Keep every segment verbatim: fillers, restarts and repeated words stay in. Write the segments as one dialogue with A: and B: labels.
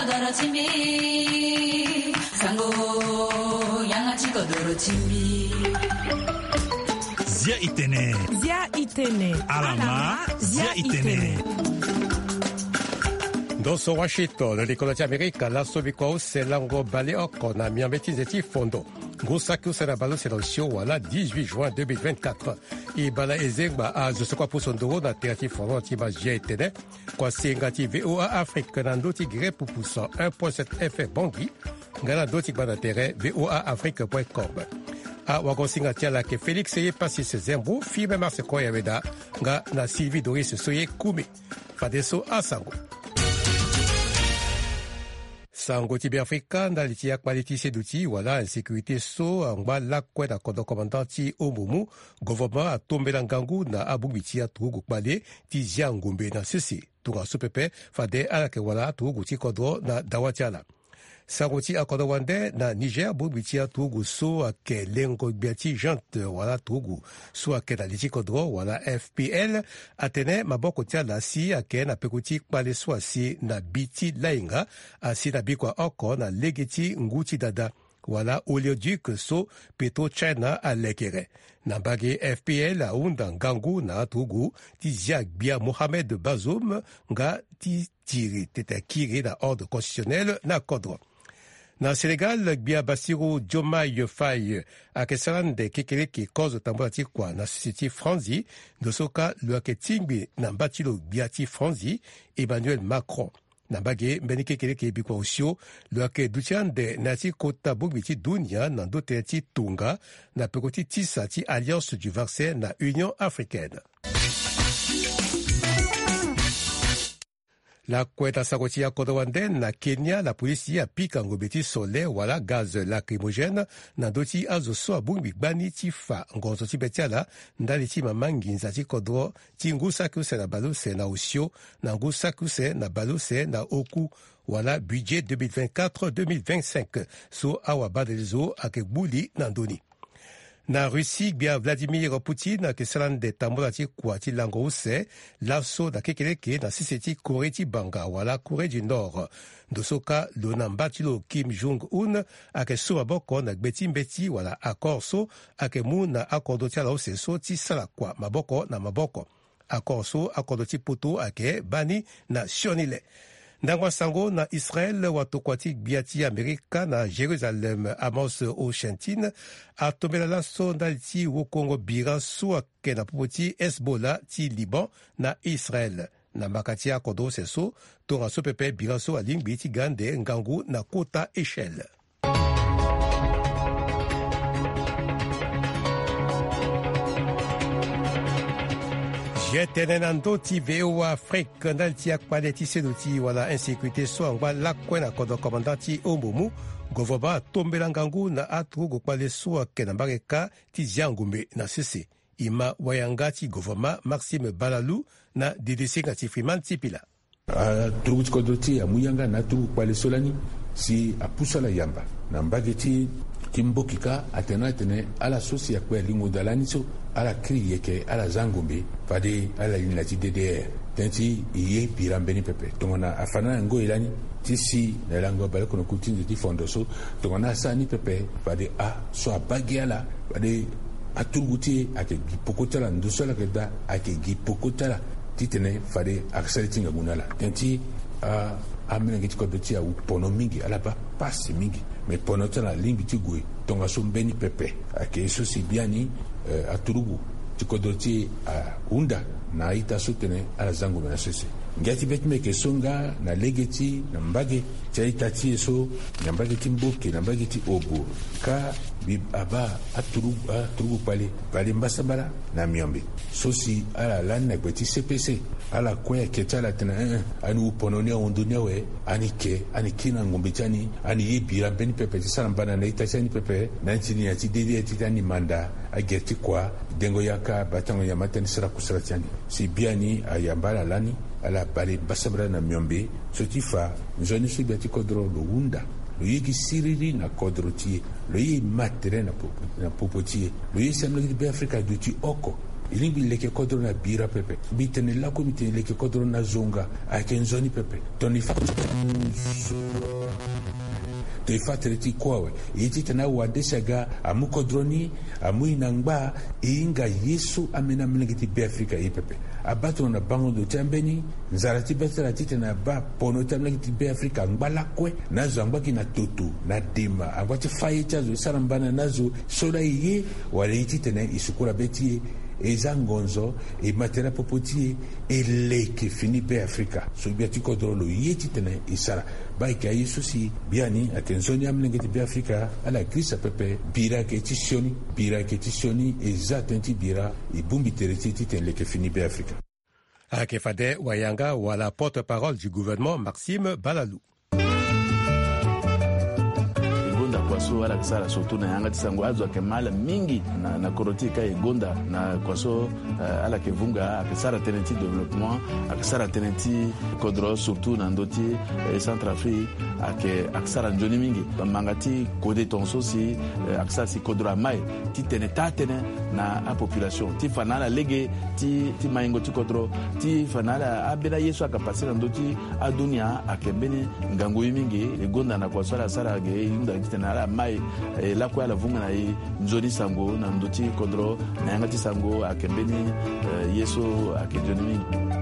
A: kodoro chimbi sango yangachi kodoro chimbi
B: Zia Itene
C: Zia Itene
B: Alama Zia Itene
D: Doso Washington, l'École America, la Sobiko, c'est l'ango baleoko na miambeti zeti fondo. Gosaku c'est la balo c'est dans le wala dix-huit juin deux mille vingt-quatre. Et bala ezengba a zosokwa pusondoro na terati fondo tiba Zia Itene. Kwa sengati V O A Afrique nando tigre pupusan un virgule sept F M Bangui. Ngana do tigba na terre V O A Afrique point com. A wagosinga tiala ke Félix Eye Passis Zembo, Fibe Marse Koyaveda, nga na Sylvie Doris Soye Koumé. Fadeso Asango. Sango tibi Afrika na litia quality seduti wala insécurité so angba la kweda kodo commandant omumu gouvernement a tombé langangu na abubitia tugu kwale ti zia ngombe na sisi tunga supepe fade ala ke wala tugu ti kodo na dawatiala. Sango ti akodo wande na Niger bubitia tugu so ake lengo biati jante wala tugu so ake na liti kodro wala F P L atene maboko tia la si ake na pekuti kwale so asi na biti lainga asi na bikwa oko na legeti nguti dada wala oleoduc so Petro China alekere. Nambage F P L a unda ngangu na tugu ti ziak bia Mohamed Bazoum nga ti tiri tete kiri na ordre constitutionnel na kodro. Na Sénégal, bia Bassirou Diomaye Faye akesalan de kekele ki cause tambati kwa na société Franzi de soka le ketingbi na batilo biati Franzi Emmanuel Macron. Na bage mbeni kekele ki bikwa osio le ke dutian de nati kota bugiti dunia na dote ti tunga na pekoti tisa ti alliance du vaccin na Union africaine. La kweta sakoti ya kodowande na Kenya la polisi ya pika ngobeti sole wala gaz lacrymogène na doti azo so abungi bani ti fa ngonzo ti betiala ndali ti mamangi nzati kodro ti ngusa kuse na baluse na osio na ngusa kuse na baluse na oku wala budget deux mille vingt-quatre deux mille vingt-cinq so awa badelizo ake buli na ndoni. Na Russie, bia Vladimir Poutine ke salan de tambola ti kwa ti lango use laso da kekeleke na siseti Corée ti banga wala Corée du Nord. Dosoka lo namba ti lo Kim Jong-un ake so maboko na gbeti mbeti wala akor so ake mu na akordo ti ala use so ti sala kwa maboko na maboko. Akor so akordo ti poto ake bani na sionile. Ndangwa sango na Israel watokwati biati Amerika na Jerusalem Amos Oshentine atomela laso ndali ti wokongo bira so ake na popoti Hezbollah ti Liban na Israel. Na makati ya kodo seso tonga so pepe bira so alingbi ti gande ngangu na kota Echelle. Jetenenando ti V O A Afrique ndal ti akpade ti seduti wala insécurité so angba lakwe na kodo commandant omumu gouvernement tombela ngangu na atu gokpale so ake na mbageka ti ziangumbe na sese ima wayanga ti gouvernement Maxime Balalou na D D C ngati Freeman Tipila.
E: A trugu ti kodo ti amuyanga na atu gokpale solani si apusala yamba na mbageti timbokika atena atene ala sosi akwe lingo dalani so ala kri yeke ala zangombe fade ala lina ti D D R tenti iye pirambeni pepe tongona afana ngo ilani tisi na lango bale kono kutindi ti fondo so tongona sani pepe fade a so abagi ala fade aturguti ake gipokotala ndusola keda ake gipokotala titene fade aksali tinga gunala tenti a amena ngiti ko beti a upono mingi ala ba pasi mingi me pono tala limbi ti gwe tonga so mbeni pepe ake so si biani uh, aturugu ti kodoti uh, unda na ita so tene ala zango na sese ngati beti me ke songa na legeti na mbage ti ita ti so na mbage ti mboke na mbage ti obo ka bi aba aturugu aturugu pale pale mbasabara na miombe so si ala lan na gbeti C P C ala kwe ketala tena eh, ani upononia ondunia we ani ke ani kina ngombe chani ani yibira beni pepe tisala mbana na itachani pepe na nchini ya tididi ya titani manda ageti kwa dengo yaka batango ya matani sira kusira chani si biani ayambala lani ala bale basabra na miombe sotifa njoni si biati kodro lo unda lo yiki siriri na kodro tie lo yi matre na popo na popo tie lo yi samla di Afrika duti oko ilingi leke kodro na bira pepe bitene lako mitene leke kodro na zonga akenzoni pepe toni fa te fatreti kwawe iti tena wadeshaga amukodroni amuinangba inga Yesu amena mlengiti be Afrika ipepe abato na bango do tambeni nzarati betara titena ba pono tamlengiti be Afrika ngbala kwe nazo ambaki na toto na dema abati faye chazo sarambana nazo soda iye wale iti tena isukura betie ezangonzo e matera popotie e leke fini be Afrika so biati kodrolo yeti tene isara baika Yesu si biani atenzoni amlengeti be Afrika ala krisa pepe bira ke tisioni bira ke tisioni ezatenti bira e bumbi tereti titen leke fini be Afrika.
D: Akefade Wayanga wala porte-parole du gouvernement Maxime Balalou.
C: Kwaso ala kisara surtout na yanga tisango azo kemala mingi na na korotika egonda na kwaso uh, ala kevunga akisara tenenti développement akisara tenenti kodro surtout na ndoti eh, Centrafrique ake akisara njoni mingi mangati kode tonso si uh, akisara si kodro mai ti teneta tene na a population ti fanala lege ti ti maingo ti kodro ti fanala abela Yesu akapasira ndoti adunia akembeni ngango mingi egonda na kwaso ala sara ge inda tena mai la kwa la vunga na nzoni sango na ndoti kodro na yangati sango akembeni Yesu akejoni mingi.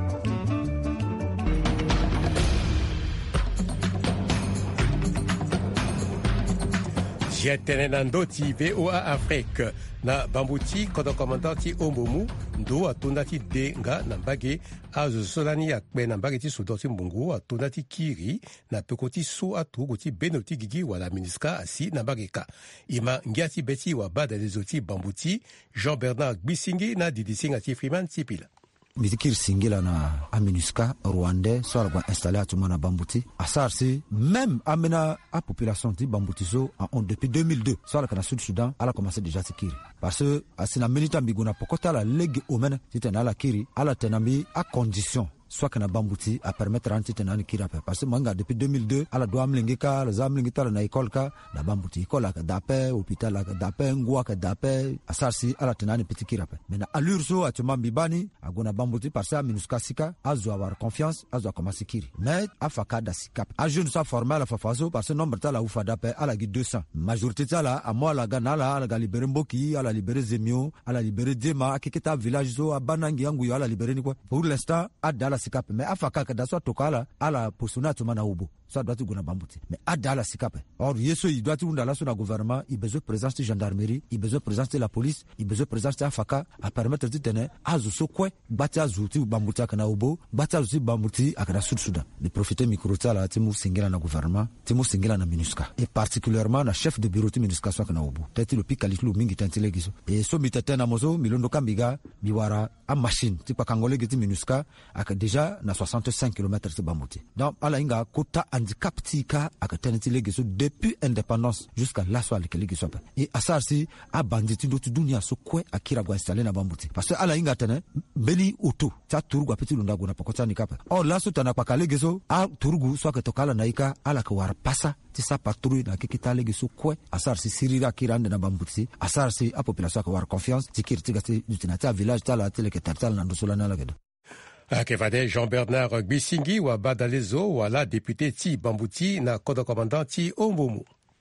D: Jetene na ndoti V O A Afrique na bambuti kodo komandati Ombomu ndo atundati denga na mbage azo solani yakbe na mbage ti sudoti mbungu atundati kiri na pekoti su atuguti benoti gigi wala miniska asi na mbage ka ima ngiati beti wa bada lezoti bambuti Jean-Bernard Gbisingi na didisinga ti Freeman Tipila.
F: Mitikir singila na aminuska rwandais soit la installé à Tumana Bambouti à Sarsi même amena à population de Bambouti so en depuis deux mille deux soit la Sud Soudan elle a commencé déjà tikiri parce que asina milita mbiguna pokota la ligue omena titana la kiri ala tenambi à condition soit que na Bambouti à permettre anti tenani kira parce que manga depuis deux mille deux ala doa mlingika la zamlingita na école ka na Bambouti école ka dape hôpital ka dape ngwa ka dape asarsi ala tenani petit kira mais na allure so atuma mbibani agona Bambouti parce que minuska sika azo avoir confiance azo commencer kiri mais afaka da sikap a jeune sa formé la fafaso parce que nombre ta la ufa dape ala gi deux cents majorité ta la a moi la ganala ala libérer Mboki ala libérer Zemio ala libérer Dema akiketa village so abanangi yangu ala libérer ni quoi pour l'instant adala sikap mais afaka kada so tokala ala posuna tuma na ubo ça doit être Bambouti mais adala sikap or yeso il doit être dans la gouvernement il besoin présence de gendarmerie il besoin présence de la police il besoin présence de afaka à permettre de tenir azu so quoi bati azuti Bambouti kana ubo bati azuti Bambouti akana Sud Soudan de profiter micro la timu singela na gouvernement timu singela na MINUSCA et particulièrement na chef de bureau de MINUSCA so kana ubo tete le pikaliku mingi tantile giso et so mitatena mozo milondo kambiga biwara a machine tipa kangole giti MINUSCA aka déjà na soixante-cinq kilomètres de Bambouti donc ala inga kota handicap tika aka teneti legiso depuis indépendance jusqu'à la soirée que legiso et asarsi a banditi do dunia so kwe akira go installer na Bambouti parce que ala inga tene beni auto ta turgu apeti lunda go na pokota ni kapa or la so tana paka legiso a turgu so ka tokala naika ala ka war pasa ti sa patrouille na kikita legiso kwe asarsi sirira kirande na Bambouti asarsi a population ka war confiance tikir tigati dutinata village tala tele ke tartal na ndosola na lageda.
D: Akevade Jean-Bernard Gbisingi wa badalezo wala député ti Bambouti na kodo commandant ti Ombomu.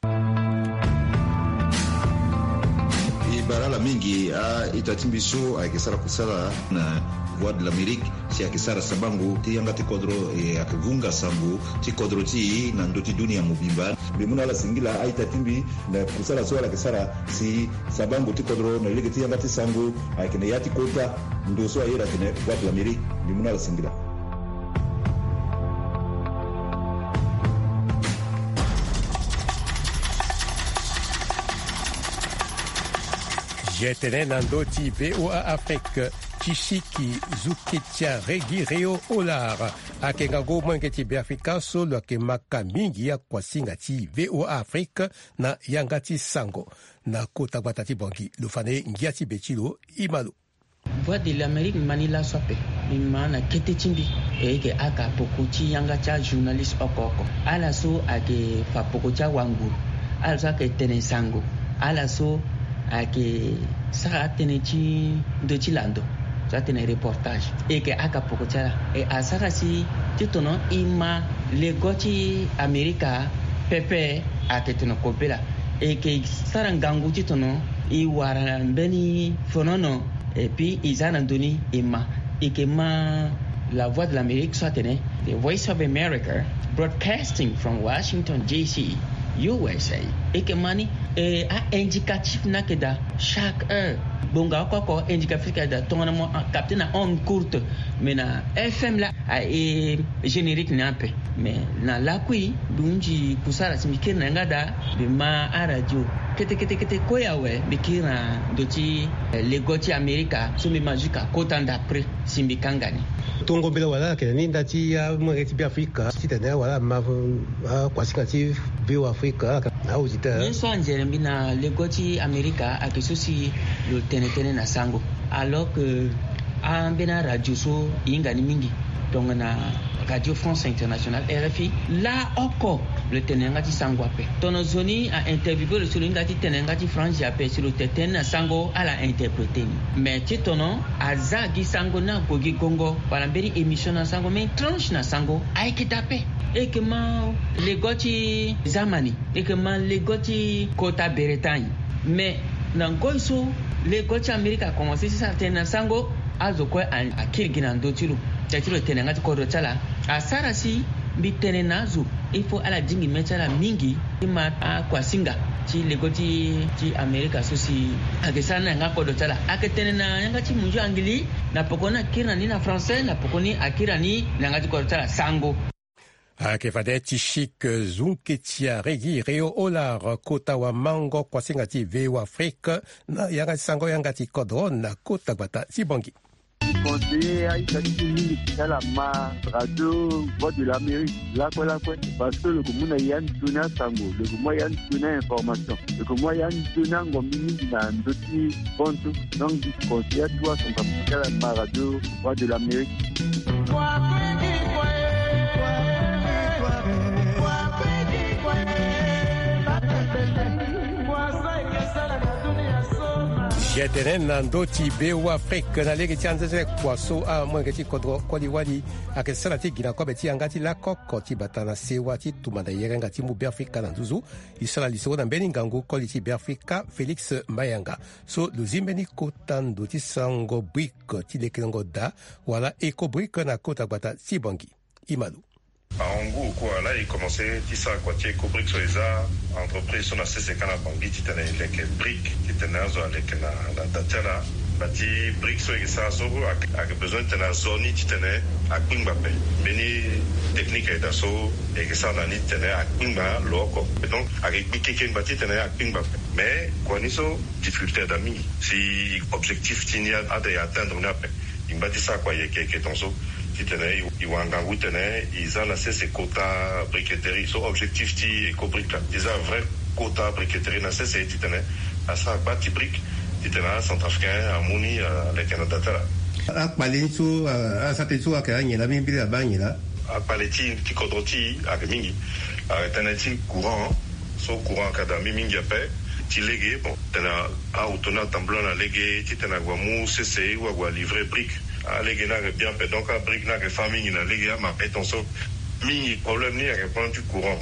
G: Barala mingi a itatimbiso akisara kusala na voix de l'Amérique si akisara sabangu ti yanga ti kodro e akivunga sambu ti kodro ti na ndoti dunia mubimba bimuna la singila a itatimbi na kusala so la kisara si sabangu ti kodro na ile ti yanga ti sangu akine yati kota ndo so ayira kine voix de l'Amérique bimuna la singila.
D: Jetene nandoti V O A Afrique Chishiki Zuketia Regi Reo Olar akengago mwengeti be Afrika solo akemaka mingi ya kwasinga ti V O A Afrique na yangati sango na kota batati bongi lufane ngiati betilo imalo.
H: Voix de l'Amérique Manila sope imana kete chimbi eke aka pokuchi yanga cha journaliste okoko ala so ake fa pokucha wanguru ala so ake tene sango ala so ake saka tenechi de chilando ça tene reportage et que aka poko chala et asaka si titono ima legoti America pepe aketino kopela et que sarangangu titono i wara beni fonono et puis izana doni ima et que ma la voix de l'Amérique soit tene the Voice of America broadcasting from Washington D C U S A et que mani et a indicatif na keda chaque heure bonga ko ko indicatif keda tongana mo capter na on courte mais na F M la et générique na pe mais na la kui dunji kusara simikir na ngada de ma a radio kete kete kete koya we bikira doti legoti America so me majuka kotanda après simbikangani
D: tongo bila wala ke ni ndati ya mweti bi Afrika titana wala ma kwasikati bi Afrika au zita
H: ni so anjere bina legoti America akesosi lo tenetene na sango alors que ambena radio so ingani mingi donc na Radio France Internationale R F I là oko le tenengati sango ape tono zoni a interviewé le sulingati tenengati France ape sur le teten sango à la interpréter mais titono azagi sango na gogi gongo wala mberi émission na sango mais tranche na sango aiki tape et que ma legoti zamani et que ma legoti kota Bretagne mais nangoiso legoti America commencé ça tena sango azoko a kirgina ndotilu tatilo tenengati kodotala asarasi bitene nazo il faut ala dingi metala mingi ima kwa singa ti legoti ti America sosi akesana nga kodotala aketene na yanga ti munju angili na pokona kirna ni na français na pokoni akira ni ngati kodotala sango
D: ake fade ti chic zunketia regi reo olar kota wa mango kwa singa ti veo Afrique na yanga sango yanga ti kodro na kota bata si bongi
I: conseiller à Italie à la ma radio Voix de l'Amérique là quoi là quoi parce que le commun y a une tuna sango le commun y a une tuna information le commun y a une tuna ngomini na ndoti ponto donc du conseiller toi son capitaine à la radio Voix de l'Amérique
D: jetenen na ndoti bewa Afrique na lege ti anzeze kwaso a mwenge ti kodro kwali wali akesala ti gina kobe ti angati la koko ti batana sewa ti tumanda yerenga ti mu be Afrika na nzuzu isala liso na mbeni ngangu koli ti be Afrika Félix Mayanga so luzimbeni kota ndo ti sango brick ti lekelengo da wala eco brick na kota bata ti bongi Imadou.
J: En gros, quoi, là, il commençait, tu sais, quoi, tu es cobrique sur les arts, entreprise, on a cessé quand la banque, tu tenais les briques, tu tenais avec la data là, bah, tu briques sur les arts, avec besoin de la zone, tu tenais à Quimbape. Béni, technique et d'assaut, et que ça, on a dit, tu tenais à Quimba, l'oco. Et donc, avec Bikikin, bah, tu tenais à Quimbape. Mais, quoi, nous sommes difficultés d'amis. Si objectif, tu n'y as à atteindre, on a fait. Il m'a dit ça, quoi, il y a quelques temps, titene iwanga wutene izana sese quota briqueterie so objectif ti ecobrique là isa vrai quota briqueterie na sese titene asa bati brique titena centrafricain amuni le Canada tala
D: akpali so asate so akanya la mimbi la banyela
J: akpali ti ti kodroti akmingi teneti courant so courant kada mingi ape ti légué bon tena autona tamblona légué titena guamu sese ou gua livrer brique alege na bien pe donc a brique na que famille na lege ma pétonso mi problème ni à répondre du courant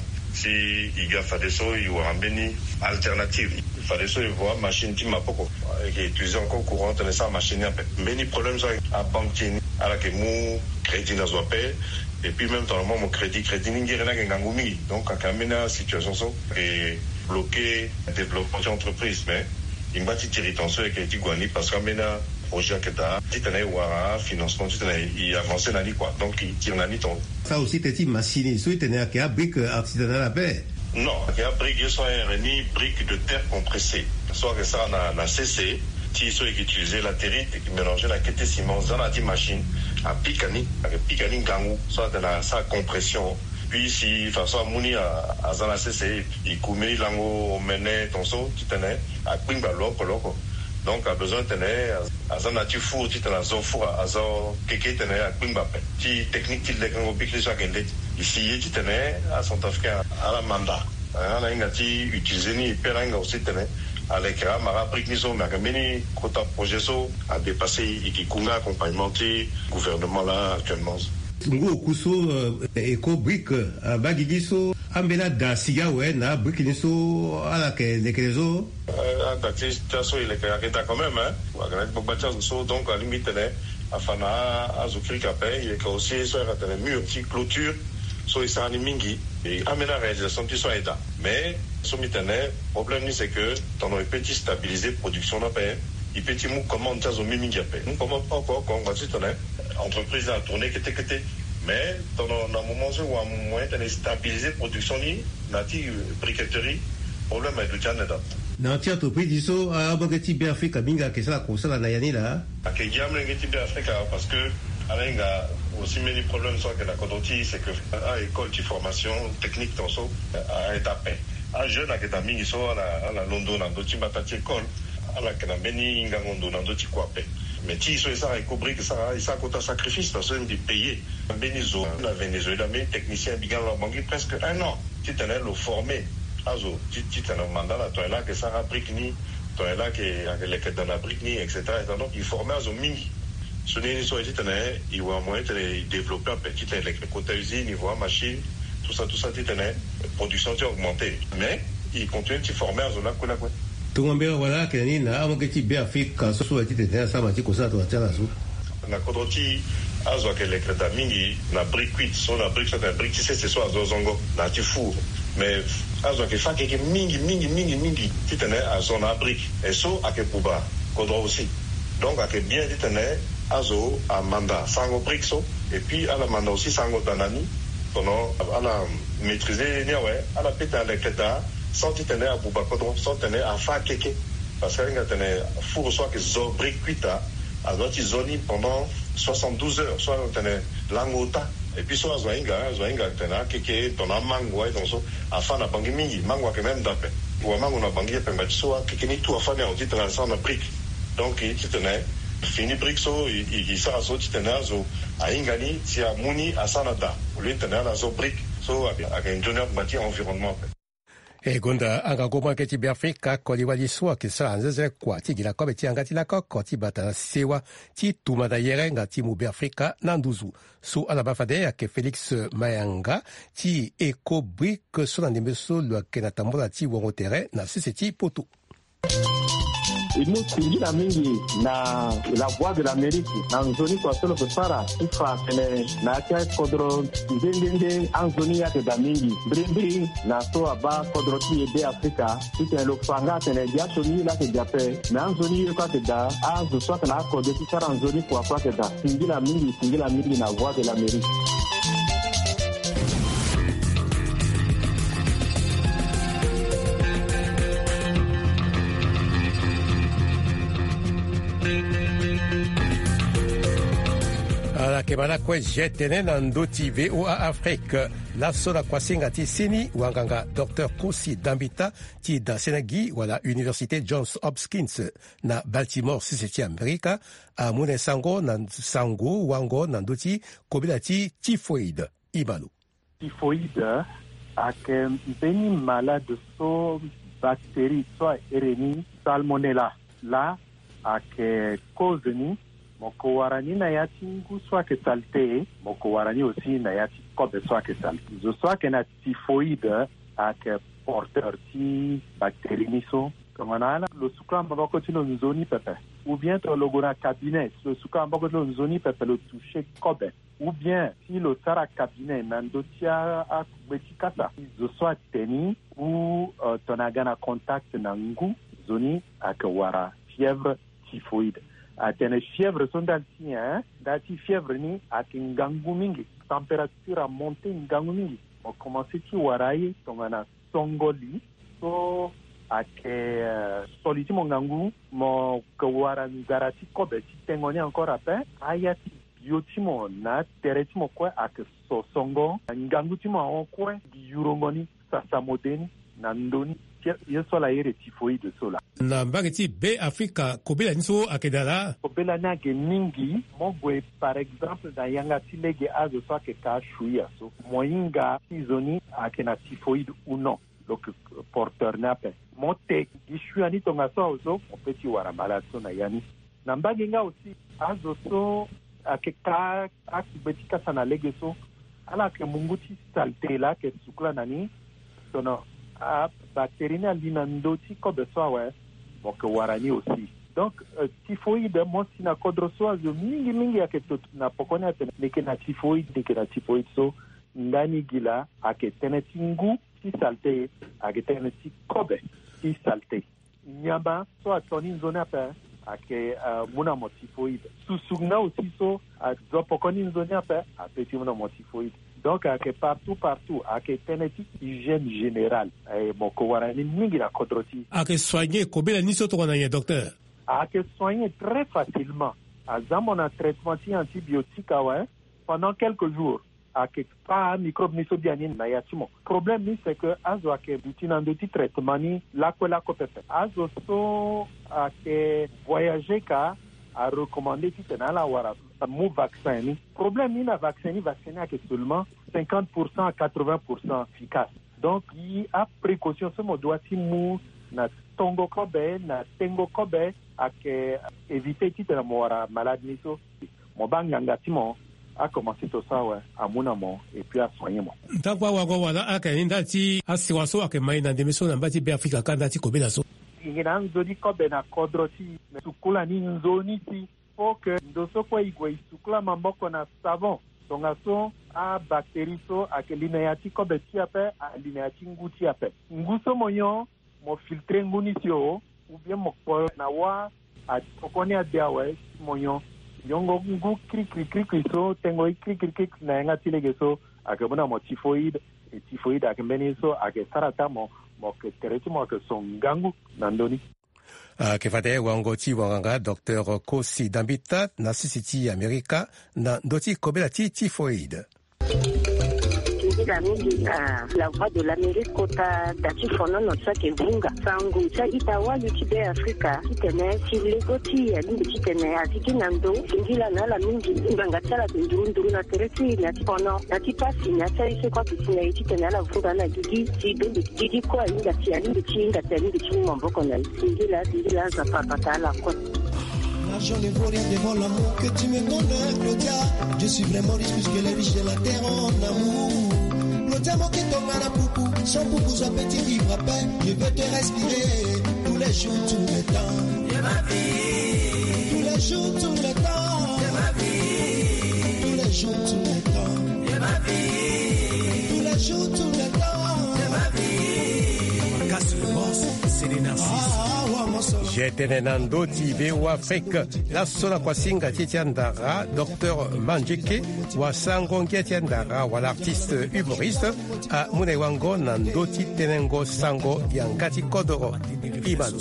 J: si il y a fait des so il y aura béni alternative il fallait so voir machine qui m'a poko et utiliser encore courant de ça machine après béni problème ça à banque à la que mon crédit na soit paie et puis même dans le moment mon crédit crédit ni rien que ngangumi donc à camena situation so et bloquer développement d'entreprise mais il m'a dit territoire et qui guani parce que mena projet que t'as dit t'as wara financement tu t'as y avancer nani quoi donc il tire nani ton
D: ça aussi t'es machine soit t'es à qui brique artisanal à paix
J: non qui a brique soit ni brique de terre compressée soit que ça na na cessé ti soit qui utiliser la terrine et qui mélanger la quête ciment dans la machine à picani avec picani gangu soit de la sa compression puis si façon muni à à dans la cessé il coumé lango mené ton so tu tenais à pimba loco loco donc a besoin tenir à un nature four tu tenais à zone four à zone quelque tenait à pimba ti technique qui les gango pique les chaque ici tu tenais à Centrafrique à la manda on a une ti utiliser ni peranga aussi tenait alekera mara prikniso mais meni kota projet so a dépassé ikikunga accompagnementé gouvernement là actuellement.
D: Ngo kuso eko brick bagigiso ambela da siga we na brick niso ala ke lekezo
J: ah dati taso ile ka keta quand même hein wa bon bacha so donc à limite là afana azukri kapé il est aussi sur la mur qui clôture so isa ni mingi et amena réalisation qui soit état mais so mitene problème ni c'est que dans nos petits stabiliser production na paix il petit mou comment tazo mingi apé nous comment pas encore quand va titane entreprise a tourné que que mais dans un moment où un moyen de stabiliser production ni nati briqueterie problème est du Canada
D: na tia to pe diso abagati be Afrika binga ke sala ko sala na yani la
J: ke jamle ngeti be Afrika parce que alenga aussi many problèmes soit que la kodoti c'est que à école de formation technique dans so a étapé un jeune a que d'amis so à la à la London dans d'autres batati école à la que na meni ngangondo dans d'autres kwape mais ti so ça et cobri que ça ça coûte un sacrifice parce que de payer Benizo la Venezuela mais technicien bigan la banque presque un an tu tenais le former azo tu tu tenais mandat là toi là que ça a brique ni toi là que les que dans la brique ni etc donc il formait azo mini ce n'est so tu tenais il voit moyen de développer un petit électrique côté usine il voit machine tout ça tout ça tu tenais production tu augmenté mais il continue de former azo là quoi
D: tungambera wala kenani na amagati be Afrika so so tite tena sama tiko sa to atala so
J: na kodoti azo ke lekreta mingi na brick huit so na brick so na brick six c'est so azo zongo na tifu mais azo ke fa ke mingi mingi mingi mingi titene azo na brick et so ake puba kodro aussi donc ake bien titene azo a manda sango brick so et puis ala manda aussi sango danani tono ala maîtriser ni ouais ala peta lekreta sans tenir à Boubakodron, sans tenir à Fakeke, parce qu'il y a un four soit que zo brique cuita, à notre zone pendant soixante-douze heures, soit tenir langota, et puis soit zoinga, zoinga tenir keke, ton amangwa, donc so, afin na bangi mingi, mangwa que même d'appel, ou amangwa na bangi pe soit keke ni tout afin on dit tenir ça na brique, donc il tenir fini brique so, il il ça so tenir zo, à ingani, si à muni à sanada, ou lui tenir la zo brique, so avec un donneur bâti environnement.
D: e gonda anga goma ke ti be Afrika ko li wali so ke sa nzeze kwa ti gila ko be ti anga ti la ko ko ti bata sewa ti tuma da yere nga ti mu be Afrika na nduzu so ala ba fade ya ke Felix Mayanga ti Ecobrick so na ndembe so lo ke na tambola ti wongo tere na sisi ti poto
I: inu tingira mingi na la voix de l'Amérique na nzoni kwa solo kusara ifa tene na kia kodro ndende anzoni ya da mingi brindi na so aba kodro ti ebe Afrika tite lo fanga tene dia soni la ke jape na anzoni yo kwa da azu so na kodro ti sara anzoni kwa kwa da tingira mingi tingira mingi na voix de l'Amérique.
D: ala ke bala kwe jetene na ndoti V O A Afrique la sola kwa singa ti sini wanganga Docteur Kosi Dambita ti da Senagi wala Université Johns Hopkins na Baltimore siseti Amerika a mune sango na sango wango na ndoti kobila ti typhoid ibalu
K: typhoid ake beni malade so bactérie so ereni salmonella la ake cause ni moko warani na yati ngu soit que salte moko warani aussi na yati kobe soit que salte zo soit que na typhoid ak porteur ti bactérie niso kamana lo suka mbako ti lo nzoni pepe ou bien to logo na cabinet lo suka mbako ti lo nzoni pepe lo toucher kobe ou bien si lo sara cabinet na ndotia ak beti kasa zo soit teni ou uh, tonagana contact na ngu zoni ak wara fièvre typhoïde atene fièvre son dati hein dati fièvre ni ak ngangu mingi température a monté ngangu mingi on commence ti warai tongana songoli so ak uh, soliti mo ngangu mo kwara ngarati kobe ti tengoni encore après ayati yotimo na teretimo kwa ak so songo ngangu timo kwa yurongoni sasa modeni na ndoni ye sola yere typhoïde sola
D: na mbageti be Afrika kobela niso akedala
K: kobela na ke ningi mogwe par exemple da yanga tilege azo so ke ka shuya so moyinga izoni akena typhoïde ou non le porteur nape monte gishuani tonga so so opeti wara malade so na yani nambaginga aussi azo so akeka akibetika sana lege so ala ke munguti salte la ke sukla nani sono a bactérina linandoti ko besoa mo ke warani aussi. Donc uh, typhoïde mo sina kodro so azo mingi mingi aketo na pokona tene neke na typhoïde neke na typhoïde so ndani gila aketene tingu si salte aketene ti kobe si salte nyamba so atoni zone apa ake uh, muna mo typhoïde susugna aussi so a do pokoni zone apa apeti muna mo typhoïde. Donc ake partout partout ake tene ti hygiène générale e mo ko warani mingi na kodroti
D: ake soigner kobela niso to na docteur
K: ake soigner très facilement azamo na traitement antibiotique ouais pendant quelques jours ake pas microbe ni so biani na yatimo problème ni c'est que azo ake butinando ti traitement ni la ko la ko pepe azo so ake voyager ka a recommander ti tenala wara mu vaccin ni problème ni na vaccin ni vaccin ake seulement cinquante pour cent à quatre-vingts pour cent efficace. Donc il a précaution ce mo doit ti mu na tongo kobe na tengo kobe ake éviter ti tena mo wara malade ni so mo banganga ti mo a commencé tout ça ouais à mon amour et puis à soigner moi
D: ndakwa wako wala aka ndati asiwaso ake maina ndemeso na mbati be Afrika kanda ti kobela so
K: ingina nzodi kobe na kodroti sukula ni nzoni ti faut que ndoso kwa igwe sukula mamboko na savon songa so a bactérie so ake linéati kobe ti ape a linéati nguti ape nguso monyo mo filtrer nguni tio ou bien mo po na wa a tokoni a biawe monyo yongo ngu kri kri kri kri so tengo kri kri kri na nga tilege so akabona mo typhoïde et typhoïde akembeni so ake sarata mo mo ke tereti mo ke songangu nandoni
D: uh, ke fate wango ti wanga docteur Kosi Dambita na sisiti Amerika na ndoti kobela ti typhoïde
L: la mingi uh, la voix de l'Amérique kota dati fono no tsake vunga sangu cha itawa youtube Afrika kitene silegoti ya limbi kitene atiki nando ingila na la mingi nganga tsala nduru na tereti na tipono na tipasi na tsai se kwa kitene kitene la vunga na gigi ti bindi gigi kwa inga ti limbi chinga ti limbi chimbo mboko na ingila ingila za papa tala kwa
M: l'argent ne vaut rien devant l'amour que tu me donnes, Claudia. Je suis vraiment riche puisque les riches de la terre en amour. Claudia, mon kétonga na poupou, sans poupou, sans petit vivre à paix. Je veux te respirer tous les jours, tous les temps. De ma vie. Tous les jours, tous les temps. De ma vie. Tous les jours, tous les temps. De ma vie. Tous les jours, tous les temps. De ma vie.
B: Casse le boss, c'est les narcisses.
D: Jetenenando tibe wa Afrika la sola kwa singa titiandara docteur Manjeke wa sango ngetiandara wa l'artiste humoriste a mune wango nando titenengo sango yangati kodoro Iman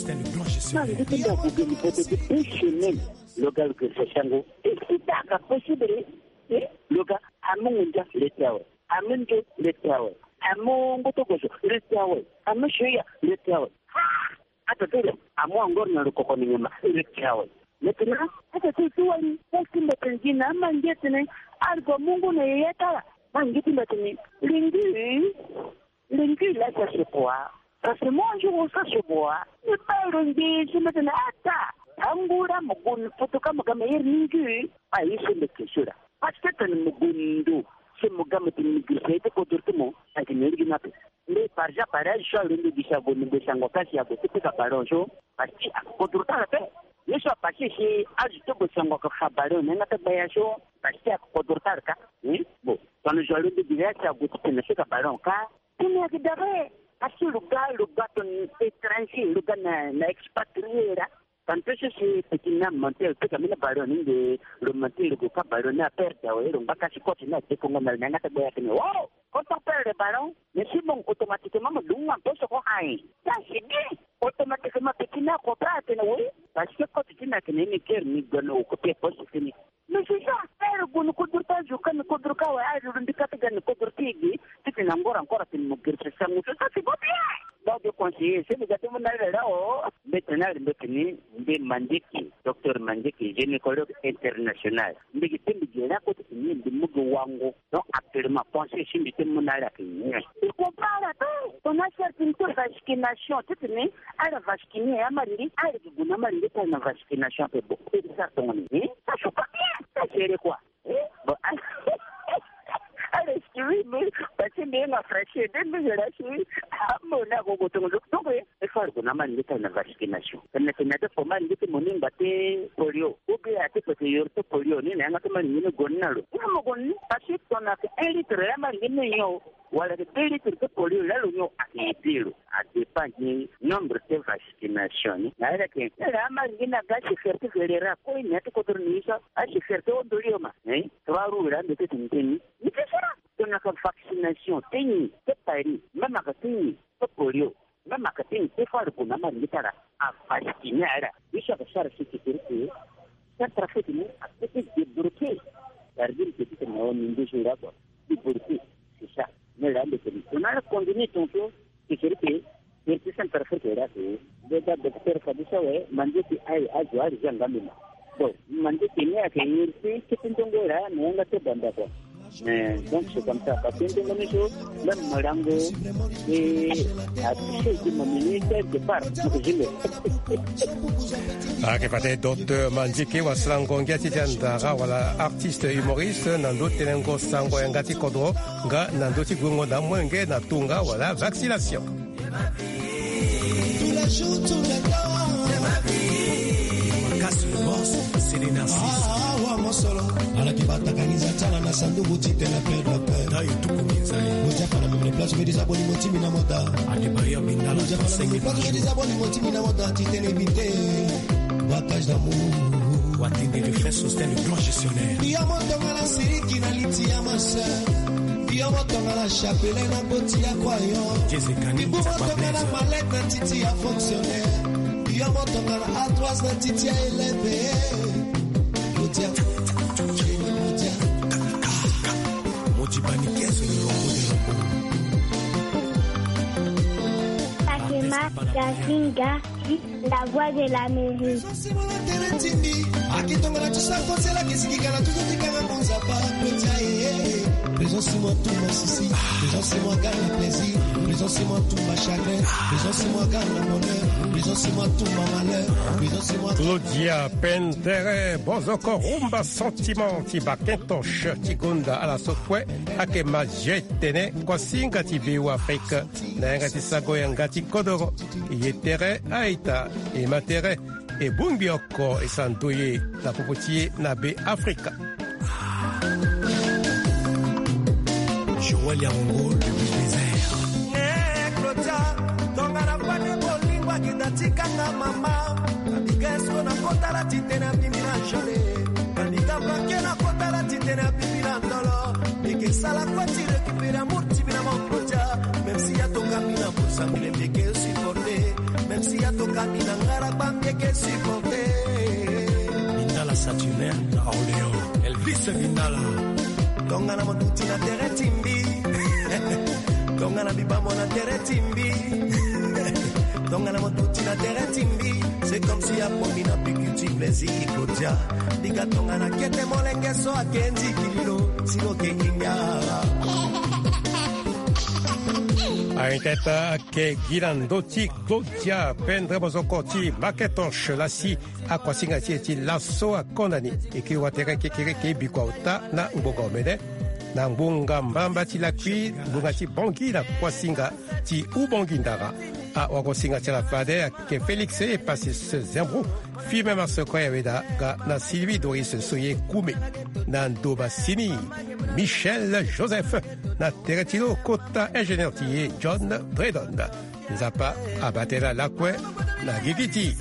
L: local que se sango est possible local amunja letawe amunja letawe amungo tokoso letawe amushuya letawe hata tule amua ngori na lukoko ni nyama ile kiawe lekina hata tuwali wasimba tengina ama ngetene algo Mungu na yeta mangiti batini lingi lingi la ça se boit parce que moi je vois ça se boit et pas lingi je me donne ata ambura mugun foto kama kama lingi aisha lekishura parce que tan mugundu se mugama tin grisete ko turtumo akineli ginape le parja pareil je suis le disabo ne besango kasi ya bote ka baronjo parce que ko turta pe je suis passé chez ajito besango ka khabaro ne na ta bayasho parce que ko turta ka bon quand le joueur de direct ya bote ne se ka baron ka tini akidare parce que le gars le gars étranger le gars na na expatrié là quand je suis petit na monter que comme le baron de le monter le ka baron na perte ouais donc baka si côté na te konga na na ta bayasho wow quand on perd le ballon, mais si bon, automatiquement, nous, on peut se voir un. Ça, c'est bien. Automatiquement, petit n'a pas prêté, oui. Parce que quand tu n'as qu'une équipe, ni de nos côtés, pas se finir. Mais c'est ça. Elle, vous ne coudrez pas, je ne coudrez pas, je ne dis pas que vous ne coudrez pas, tu n'as encore encore à te moquer, c'est ça, ça, c'est pas bien. pas de conseiller. C'est le gâteau là, oh. Maintenant, le mécanisme de Mandiki, docteur Mandiki, gynécologue international. Mais il y a là côté de Muguango. Donc, actuellement, pensez sur le thème mondial. Il comprend la paix. On a certaines vaccination. Tu sais, à la vacciner, à Marie, à la Gounamari, à la vaccination, c'est beaucoup. Ça, ça choque pas bien. Ça, c'est quoi? Bon, allez, oui, mais parce que bien ma fraîcheur, dès que je la suis, à mon ago, donc, il faut que nous manions la vaccination. Il n'y a pas de mal de mon imbaté polio. Ou bien, à tes côtés, il polio, ni n'a pas de manier le gonalo. Il m'a gonné, parce qu'on a fait un litre à manier yo. Voilà, deux litres de polio, là, l'union a été à dépendre du nombre de vaccinations. Là, il y a un manier à gâcher faire que les rapports, il n'y a pas de contourner à se faire tout de l'ioma. Hein, trois roues, là, de cette unité. Mais c'est ça. On a une vaccination, tenue, c'est Paris, même à Catini, c'est polio, même à Catini, c'est fort pour maman l'État à vacciner. Il faut que ça reste sécurité. Ça trafic, à peut-être débloquer. La ville qui est en Indonésie, débloquer, c'est ça. Mais là, on a combiné ton tour, sécurité, et c'est ça trafic là. Le docteur Fabissa, mandé qui aille à jouer les gens gamins. Bon, mandé qui n'est à gagner, c'est que c'est un peu là, mais on a fait banda quoi. Mais donc c'est comme ça, parce que c'est une chose, même Morango et à toucher du ministère de part,
D: akipate docteur Mandiki wa Slangongia tijandara wala artiste humoriste nando tenengo sango yangati kodro nga nando tigungo na mwenge na tunga wala vaccination.
M: Tous les jours, tous les temps, ma vie. Casse le boss, c'est les narcisses. Ah, ouais, mon solo. Ala kibata kanisa tala na sanduku tite na pedra pedra. Dai tuku minzai. Moja para mimi place me disaboni motimi na moda. Ade Maria Mindala. Moja para mimi place me disaboni motimi na moda tite ne bite. Batage d'amour. Watinde refait soutien le grand gestionnaire. Dia motonga na siriki na liti ya masa. Dia motonga na chapelle na boti ya kwayo. Jessica ni motonga na malette na titi ya fonctionnaire. Dia motonga na ardoise na titi ya élevé. Motia.
N: Fatima Gazinga, la voix de la mairie.
M: Présence-moi tout mon souci, présence-moi garde le plaisir, présence-moi tout ma chagrin, présence-moi garde le bonheur, présence-moi tout ma malheur, présence-moi tout.
D: Claudia Pendere, Bozoko Rumba Sentiment, Tiba Kentosh, Tigunda à la Sokwe, Akema Jetene, Kwasinga Tibiu Afrique, Nangati Sagoyangati Kodoro, Yetere Aita, et Matere, et Bumbioko, et Santoye, la Popotier, Nabe Africa.
M: Joël Yarongo, le désert. Eh, Claudia, tongana kwani bolingwa kidatika na mama. Kabigeso na kota la tite na bibi na jole. Kabika pake na kota la tite na bibi na ndolo. Mike sala kwa ti récupérer murti bina mon Claudia. Même si ya to kamina pour ça mille mike supporter. Même si ya to kamina ngara ba mike supporter. Bindala Saturnaire na Orléans. Elvis Bindala. Tongana motuti na tere timbi. Tongana bibamo na tere timbi. Tongana motuti na tere timbi. C'est comme si a pomi na pikuti plaisir Claudia. Diga tongana kete molenge so a kenzi kililo. Silo ke inyara.
D: Aiteta ke girandoti Claudia Pendre Bozokoti Maketonche Lassi Akwasinga Tieti Lasso Akondani Eki Watere Kekere Kebikwa Uta na Mbogomede na Mbunga Mbamba Tilakwi Mbunga Ti Bongi na Kwasinga Ti Ubongindara a Wakosinga Tialafade ke Félix et passé ce Zembro fi même ce quoi Veda ga na Sylvie Doris Soye Koumé na Ndoba Sini Michel Joseph na Teretilo Kota ingénieur Tié John Dredon Nzapa Abatela Lakwe na Gigiti.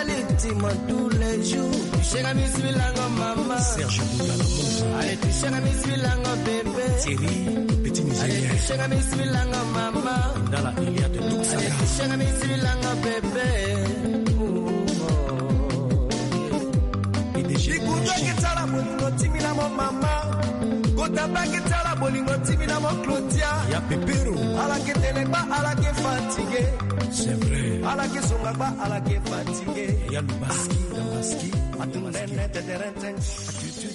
O: litimo tous les jours. Touchez Miss Milango maman.
B: Serge Boudala.
O: Allez touchez Miss Milango bébé.
B: Thierry, petit Nigérien.
O: Allez touchez Miss Milango maman.
B: Dans la Iliade de Duxala.
O: Allez touchez Miss Milango bébé. Ikuta kitala bolingo timina mo mama. Kota ba kitala bolingo timina mo Claudia.
B: Ya pepero.
O: Ala ketele ba ala ke fatigué.
B: C'est vrai.
O: Ala ke songa ba ala ke fatigué.
B: Ya Lubaski, Lubaski.
O: Atunene te terenten.